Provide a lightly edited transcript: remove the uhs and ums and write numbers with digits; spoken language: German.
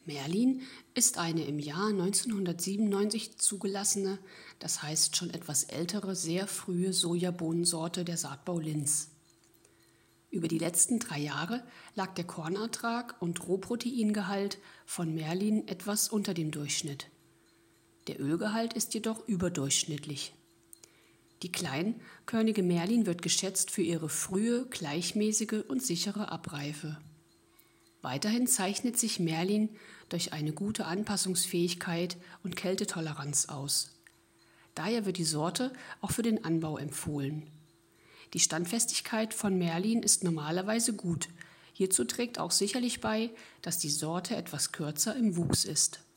Merlin ist eine im Jahr 1997 zugelassene, das heißt schon etwas ältere, sehr frühe Sojabohnensorte der Saatbau Linz. Über die letzten 3 Jahre lag der Kornertrag und Rohproteingehalt von Merlin etwas unter dem Durchschnitt. Der Ölgehalt ist jedoch überdurchschnittlich. Die kleinkörnige Merlin wird geschätzt für ihre frühe, gleichmäßige und sichere Abreife. Weiterhin zeichnet sich Merlin durch eine gute Anpassungsfähigkeit und Kältetoleranz aus. Daher wird die Sorte auch für den Anbau empfohlen. Die Standfestigkeit von Merlin ist normalerweise gut. Hierzu trägt auch sicherlich bei, dass die Sorte etwas kürzer im Wuchs ist.